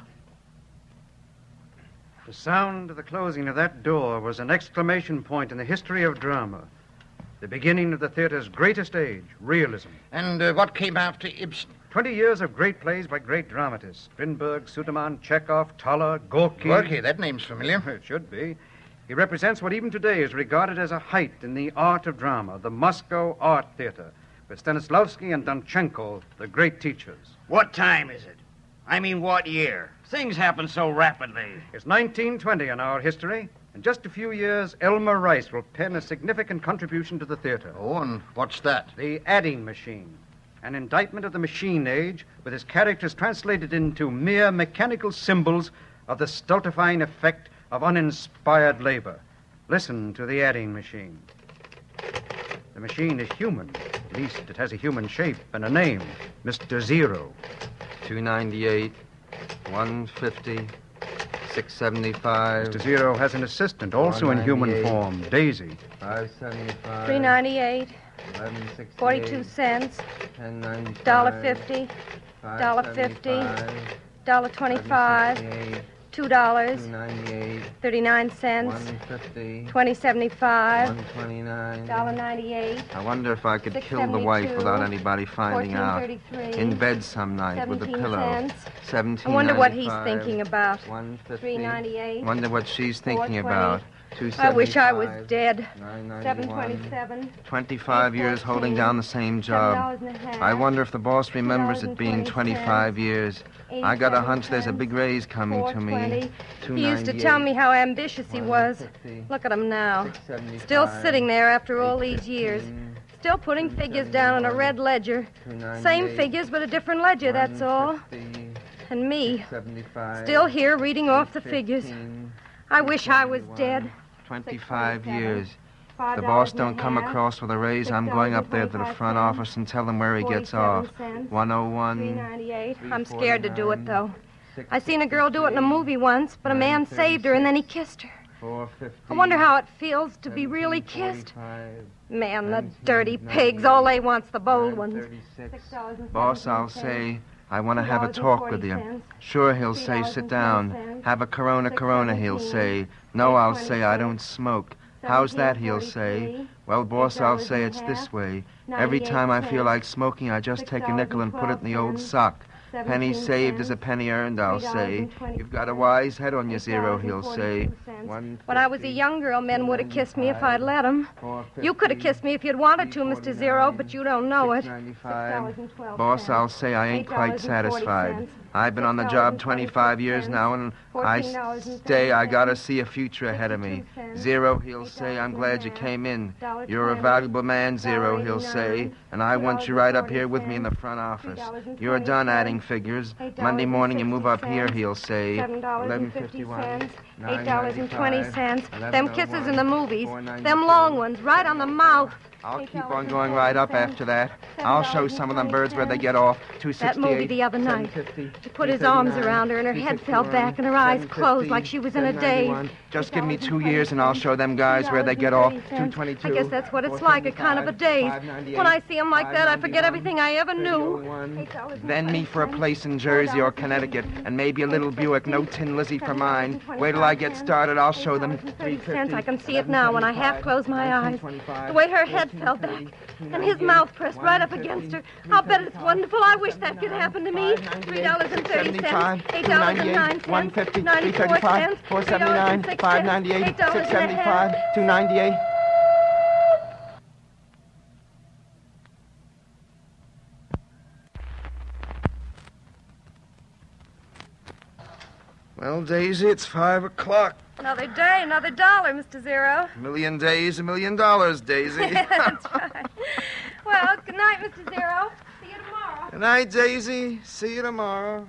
The sound of the closing of that door was an exclamation point in the history of drama. The beginning of the theater's greatest age, realism. And uh, what came after Ibsen? Twenty years of great plays by great dramatists. Strindberg, Sudermann, Chekhov, Toller, Gorky. Gorky, that name's familiar. It should be. He represents what even today is regarded as a height in the art of drama, the Moscow Art Theater, with Stanislavski and Donchenko, the great teachers. What time is it? I mean, what year? Things happen so rapidly. It's nineteen twenty in our history. In just a few years, Elmer Rice will pen a significant contribution to the theater. Oh, and what's that? The adding machine. An indictment of the machine age, with its characters translated into mere mechanical symbols of the stultifying effect of uninspired labor. Listen to the adding machine. The machine is human. At least it has a human shape and a name. Mister Zero. two ninety-eight, one fifty, six seventy-five. Mister Zero has an assistant, also in human form, Daisy. five seventy-five. three ninety-eight. eleven sixty-eight. Forty-two cents. ten ninety-five. Dollar fifty. Dollar fifty. Dollar twenty-five. Two dollars. two ninety-eight. Thirty-nine cents. one fifty. Twenty seventy-five. one twenty-nine. Dollar ninety-eight. I wonder if I could kill the wife without anybody finding out. In bed some night with a pillow. Cents. Seventeen. I wonder what he's thinking about. One fifty. Three ninety-eight. Wonder what she's thinking about. I wish I was dead. Seven twenty-seven. Twenty-five years holding down the same job. I wonder if the boss remembers it being twenty-five years. I got a hunch there's a big raise coming to me. He used to tell me how ambitious he was. Look at him now. Still sitting there after all these years. Still putting figures down on a red ledger. Same figures, but a different ledger, that's all. And me, still here reading off the figures. I wish I was dead. Twenty-five years. If the boss don't come across with a raise, I'm going up there to the front office and tell him where he gets off. one oh one. I'm scared to do it, though. I seen a girl do it in a movie once, but a man saved her and then he kissed her. I wonder how it feels to be really kissed. Man, the dirty pigs, all they want's the bold ones. Boss, I'll say, I want to have a talk with you. Sure, he'll say, sit down. Have a Corona, Corona, he'll say. No, I'll say, I don't smoke. How's that, he'll say. Well, boss, I'll say it's this way. Every time I feel like smoking, I just take a nickel and put it in the old sock. Penny saved is a penny earned, I'll say. You've got a wise head on your Zero, he'll say. When I was a young girl, men would have kissed me if I'd let them. You could have kissed me if you'd wanted to, Mister Zero, but you don't know it. Boss, I'll say I ain't quite satisfied. I've been on the job twenty-five years now, and I stay. I gotta see a future ahead of me. Zero, he'll say, I'm glad you came in. You're a valuable man, Zero, he'll say, and I want you right up here with me in the front office. You're done adding figures. Monday morning you move up here, he'll say. eleven fifty-one. Eight dollars and twenty cents. Them kisses in the movies. Them long ones, right on the mouth. I'll keep on going right up after that. I'll show some of them birds where they get off. two sixty-eight. That movie the other night. He put his arms around her and her head fell back and her eyes closed like she was in a daze. Just give me two years and I'll show them guys where they get off. two twenty-two. I guess that's what it's like, a kind of a daze. When I see 'em like that, I forget everything I ever knew. Then me for a place in Jersey or Connecticut, and maybe a little Buick, no Tin Lizzie for mine. Wait till I get started, I'll show them. Thirty cents. I can see it now when I half close my eyes. The way her head fell back, and his mouth pressed right up against her. I'll bet it's wonderful. I wish that could happen to me. Three dollars and thirty cents. Eight dollars and nine cents. one fifty, Ninety-four three thirty-five, cents. four seventy-nine, five ninety-eight, six seventy-five, two ninety-eight. Well, Daisy, it's five o'clock. Another day, another dollar, Mister Zero. A million days, a million dollars, Daisy. That's right. Well, good night, Mister Zero. See you tomorrow. Good night, Daisy. See you tomorrow.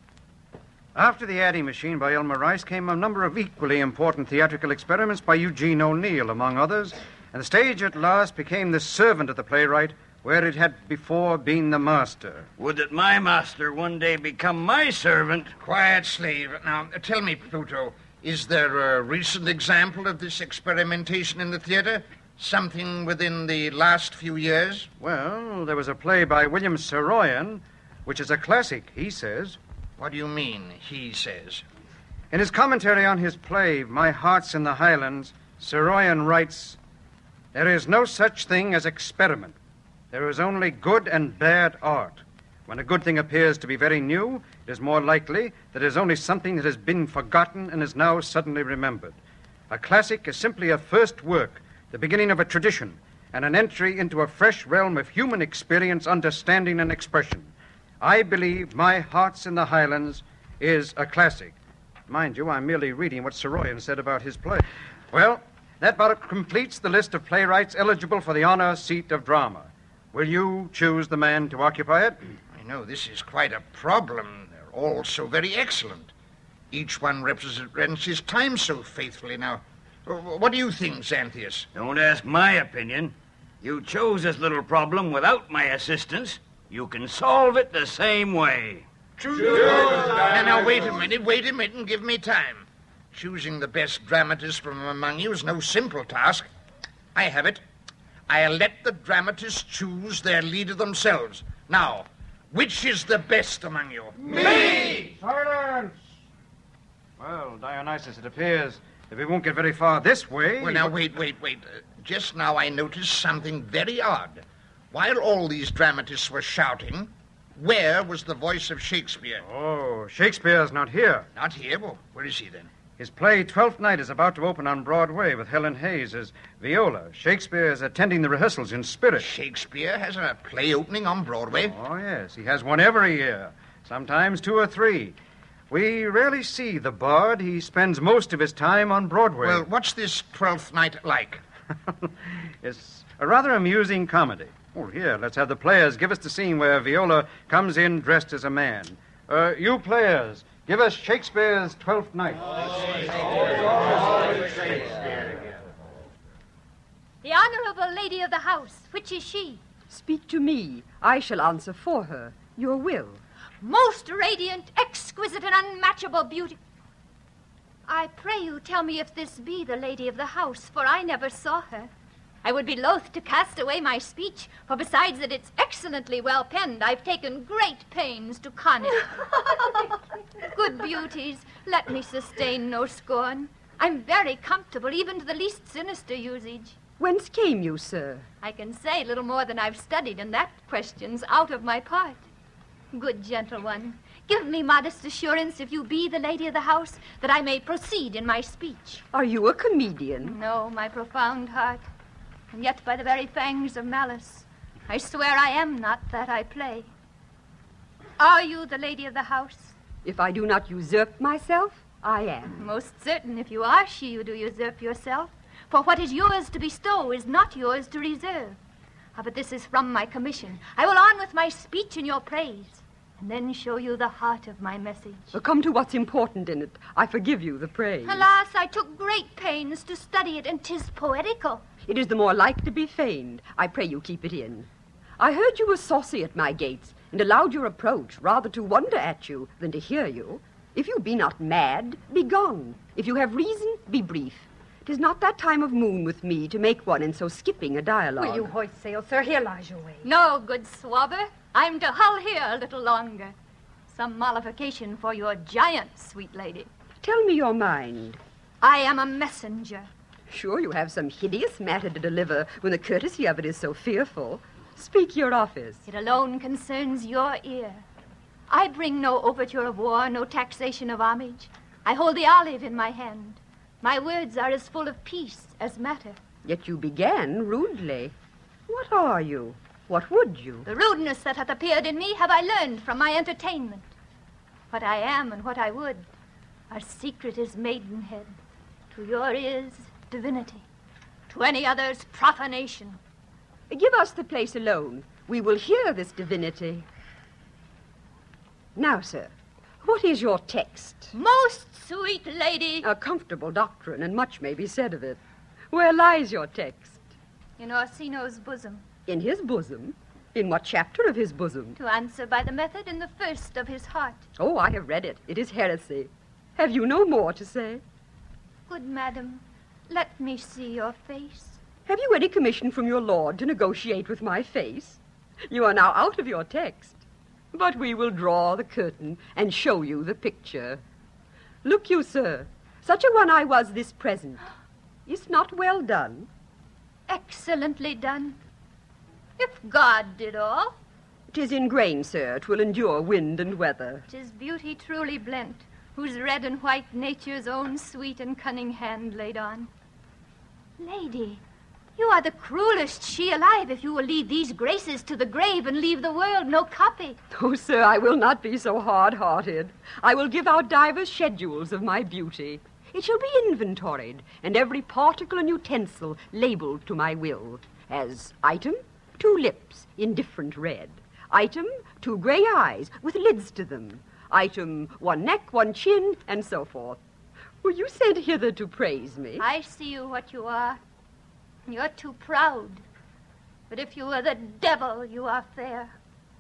After The Addy Machine by Elmer Rice came a number of equally important theatrical experiments by Eugene O'Neill, among others, and the stage at last became the servant of the playwright, where it had before been the master. Would that my master one day become my servant. Quiet, slave. Now, tell me, Pluto, is there a recent example of this experimentation in the theater? Something within the last few years? Well, there was a play by William Saroyan, which is a classic, he says. What do you mean, he says? In his commentary on his play, My Heart's in the Highlands, Saroyan writes, "There is no such thing as experiment. There is only good and bad art. When a good thing appears to be very new, it is more likely that it is only something that has been forgotten and is now suddenly remembered. A classic is simply a first work, the beginning of a tradition, and an entry into a fresh realm of human experience, understanding, and expression. I believe My Heart's in the Highlands is a classic." Mind you, I'm merely reading what Saroyan said about his play. Well, that about completes the list of playwrights eligible for the honor seat of drama. Will you choose the man to occupy it? I know this is quite a problem. They're all so very excellent. Each one represents his time so faithfully. Now, what do you think, Xanthias? Don't ask my opinion. You chose this little problem without my assistance. You can solve it the same way. Choose. Now, now, wait a minute, wait a minute and give me time. Choosing the best dramatist from among you is no simple task. I have it. I'll let the dramatists choose their leader themselves. Now, which is the best among you? Me! Silence! Well, Dionysus, it appears that we won't get very far this way. Well, now, wait, wait, wait. Uh, just now I noticed something very odd. While all these dramatists were shouting, where was the voice of Shakespeare? Oh, Shakespeare's not here. Not here? Well, where is he then? His play, Twelfth Night, is about to open on Broadway with Helen Hayes as Viola. Shakespeare is attending the rehearsals in spirit. Shakespeare has a play opening on Broadway? Oh, yes. He has one every year, sometimes two or three. We rarely see the bard. He spends most of his time on Broadway. Well, what's this Twelfth Night like? It's a rather amusing comedy. Oh, here, let's have the players give us the scene where Viola comes in dressed as a man. Uh, you players, give us Shakespeare's Twelfth Night. The Honorable Lady of the House, which is she? Speak to me. I shall answer for her. Your will. Most radiant, exquisite, and unmatchable beauty. I pray you tell me if this be the lady of the house, for I never saw her. I would be loath to cast away my speech, for besides that it's excellently well penned, I've taken great pains to con it. Good beauties, let me sustain no scorn. I'm very comfortable, even to the least sinister usage. Whence came you, sir? I can say little more than I've studied, and that question's out of my part. Good gentle one, give me modest assurance, if you be the lady of the house, that I may proceed in my speech. Are you a comedian? No, my profound heart. And yet by the very fangs of malice, I swear I am not that I play. Are you the lady of the house? If I do not usurp myself, I am. Most certain, if you are she, you do usurp yourself. For what is yours to bestow is not yours to reserve. Ah, but this is from my commission. I will on with my speech in your praise, and then show you the heart of my message. Well, come to what's important in it. I forgive you the praise. Alas, I took great pains to study it, and 'tis poetical. It is the more like to be feigned. I pray you keep it in. I heard you were saucy at my gates, and allowed your approach rather to wonder at you than to hear you. If you be not mad, be gone. If you have reason, be brief. 'Tis not that time of moon with me to make one in so skipping a dialogue. Will you hoist sail, sir? Here lies your way. No, good swabber. I'm to hull here a little longer. Some mollification for your giant, sweet lady. Tell me your mind. I am a messenger. Sure you have some hideous matter to deliver when the courtesy of it is so fearful. Speak your office. It alone concerns your ear. I bring no overture of war, no taxation of homage. I hold the olive in my hand. My words are as full of peace as matter. Yet you began rudely. What are you? What would you? The rudeness that hath appeared in me have I learned from my entertainment. What I am and what I would are secret as maidenhead. To your ears, divinity. To any other's, profanation. Give us the place alone. We will hear this divinity. Now, sir, what is your text? Most sweet lady. A comfortable doctrine, and much may be said of it. Where lies your text? In Orsino's bosom. In his bosom? In what chapter of his bosom? To answer by the method in the first of his heart. Oh, I have read it. It is heresy. Have you no more to say? Good madam, let me see your face. Have you any commission from your lord to negotiate with my face? You are now out of your text. But we will draw the curtain and show you the picture. Look you, sir, such a one I was this present. Is not well done? Excellently done. If God did all. 'Tis in grain, sir. 'Twill endure wind and weather. 'Tis beauty truly blent, whose red and white nature's own sweet and cunning hand laid on. Lady, you are the cruelest she alive if you will lead these graces to the grave and leave the world no copy. Oh, sir, I will not be so hard-hearted. I will give out divers schedules of my beauty. It shall be inventoried, and every particle and utensil labeled to my will, as item, two lips, indifferent red. Item, two gray eyes with lids to them. Item, one neck, one chin, and so forth. Were you sent hither to praise me? I see you what you are. You're too proud. But if you were the devil, you are fair.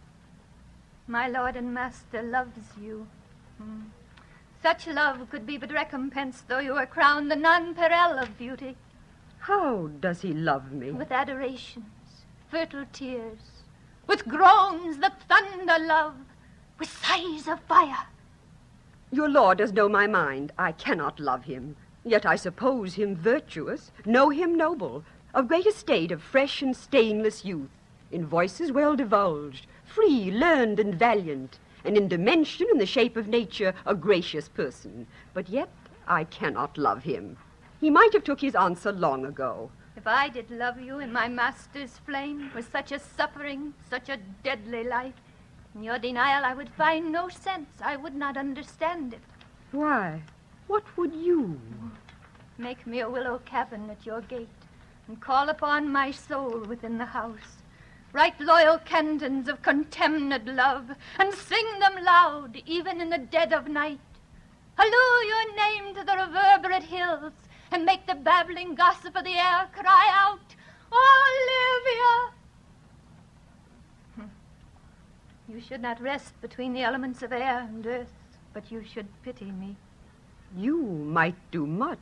My lord and master loves you. Hmm. Such love could be but recompense, though you were crowned the nonpareil of beauty. How does he love me? With adorations, fertile tears, with groans that thunder love, with sighs of fire. Your lord does know my mind. I cannot love him. Yet I suppose him virtuous, know him noble, of great estate, of fresh and stainless youth, in voices well divulged, free, learned, and valiant, and in dimension and the shape of nature a gracious person. But yet I cannot love him. He might have took his answer long ago. If I did love you in my master's flame, with such a suffering, such a deadly life, in your denial I would find no sense. I would not understand it. Why? What would you? Make me a willow cabin at your gate, and call upon my soul within the house. Write loyal cantons of contemned love, and sing them loud, even in the dead of night. Halloo your name to the reverberate hills, and make the babbling gossip of the air cry out, Olivia! Hm. You should not rest between the elements of air and earth, but you should pity me. You might do much.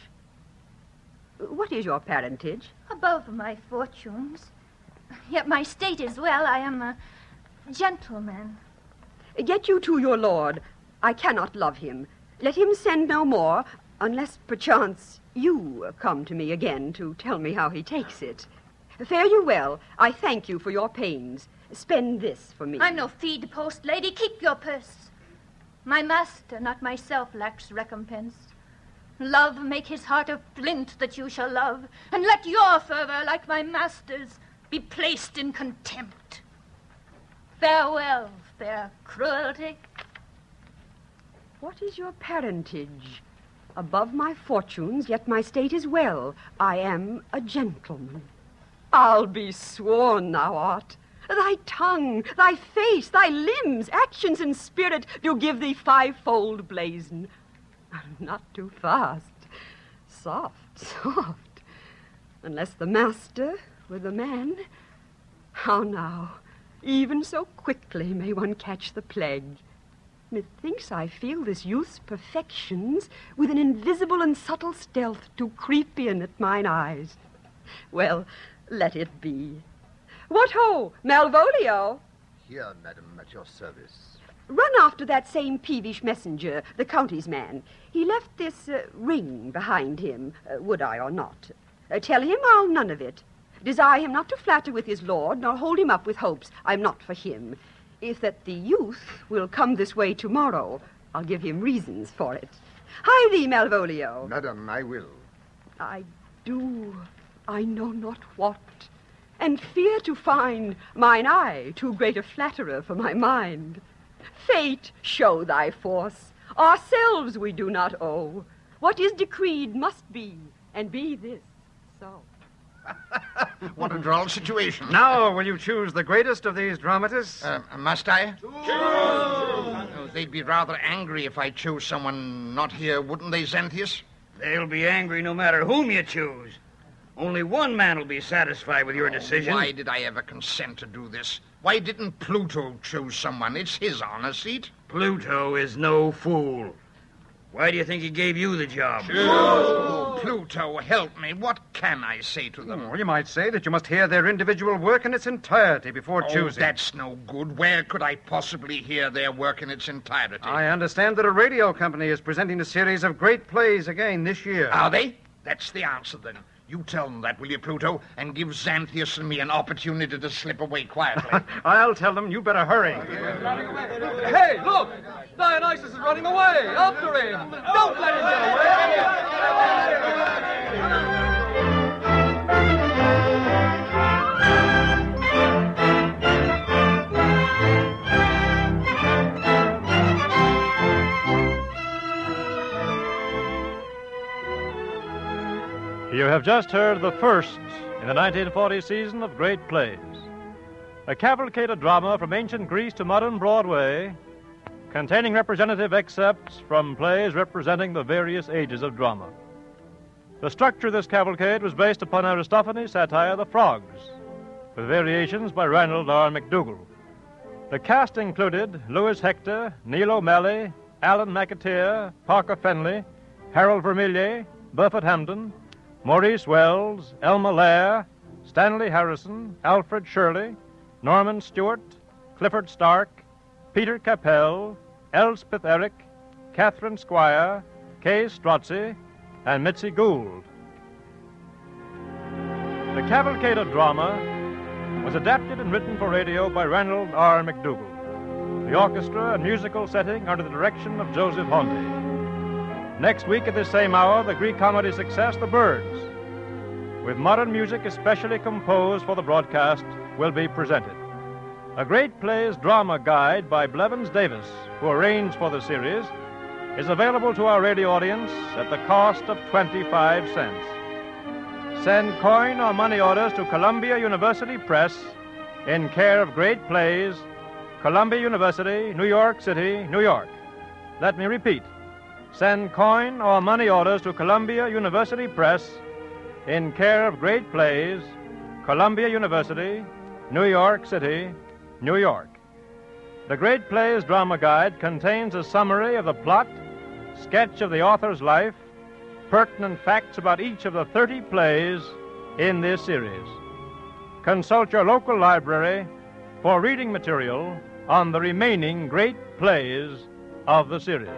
What is your parentage? Above my fortunes. Yet my state is well. I am a gentleman. Get you to your lord. I cannot love him. Let him send no more, unless perchance you come to me again to tell me how he takes it. Fare you well. I thank you for your pains. Spend this for me. I'm no feed post, lady. Keep your purse. My master, not myself, lacks recompense. Love make his heart of flint that you shall love, and let your fervor, like my master's, be placed in contempt. Farewell, fair cruelty. What is your parentage? Above my fortunes, yet my state is well. I am a gentleman. I'll be sworn thou art. Thy tongue, thy face, thy limbs, actions, and spirit do give thee fivefold blazon. Not too fast. Soft, soft. Unless the master were the man. How now? Even so quickly may one catch the plague. Methinks I feel this youth's perfections with an invisible and subtle stealth to creep in at mine eyes. Well, let it be. What ho, Malvolio! Here, madam, at your service. Run after that same peevish messenger, the county's man. He left this uh, ring behind him, uh, would I or not. Uh, tell him I'll none of it. Desire him not to flatter with his lord, nor hold him up with hopes. I'm not for him. If that the youth will come this way tomorrow, I'll give him reasons for it. Hie thee, Malvolio. Madam, I will. I do, I know not what, and fear to find mine eye too great a flatterer for my mind. Fate, show thy force. Ourselves we do not owe. What is decreed must be, and be this so. What a droll situation. Now, will you choose the greatest of these dramatists? Uh, must I? Oh, they'd be rather angry if I chose someone not here, wouldn't they, Xanthius? They'll be angry no matter whom you choose. Only one man will be satisfied with your decision. Oh, why did I ever consent to do this? Why didn't Pluto choose someone? It's his honor seat. Pluto is no fool. Why do you think he gave you the job? Oh, Pluto, help me. What can I say to them? Well, you might say that you must hear their individual work in its entirety before oh, choosing. That's no good. Where could I possibly hear their work in its entirety? I understand that a radio company is presenting a series of great plays again this year. Are they? That's the answer, then. You tell them that, will you, Pluto, and give Xanthius and me an opportunity to slip away quietly. I'll tell them you better hurry. Hey, look! Dionysus is running away! After him! Don't let him get away! You have just heard the first in the nineteen forty season of Great Plays. A cavalcade drama from ancient Greece to modern Broadway, containing representative excerpts from plays representing the various ages of drama. The structure of this cavalcade was based upon Aristophanes' satire, The Frogs, with variations by Ranald R. McDougall. The cast included Louis Hector, Neil O'Malley, Alan McAteer, Parker Fenley, Harold Vermillier, Burford Hampden, Maurice Wells, Elma Lair, Stanley Harrison, Alfred Shirley, Norman Stewart, Clifford Stark, Peter Capell, Elspeth Eric, Catherine Squire, Kay Strozzi, and Mitzi Gould. The cavalcade drama was adapted and written for radio by Ranald R. McDougall. The orchestra and musical setting under the direction of Joseph Honde. Next week at this same hour, the Greek comedy success, The Birds, with modern music especially composed for the broadcast, will be presented. A Great Plays drama guide by Blevins Davis, who arranged for the series, is available to our radio audience at the cost of twenty-five cents. Send coin or money orders to Columbia University Press in care of Great Plays, Columbia University, New York City, New York. Let me repeat. Send coin or money orders to Columbia University Press in care of Great Plays, Columbia University, New York City, New York. The Great Plays Drama Guide contains a summary of the plot, sketch of the author's life, pertinent facts about each of the thirty plays in this series. Consult your local library for reading material on the remaining great plays of the series.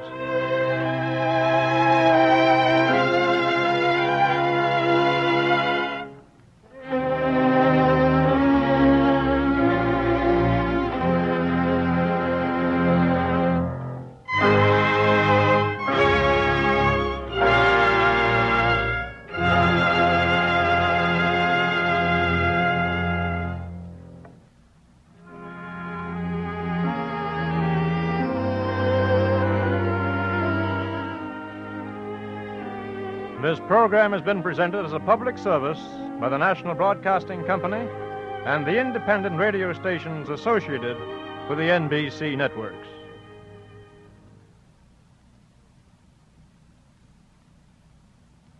This program has been presented as a public service by the National Broadcasting Company and the independent radio stations associated with the N B C networks.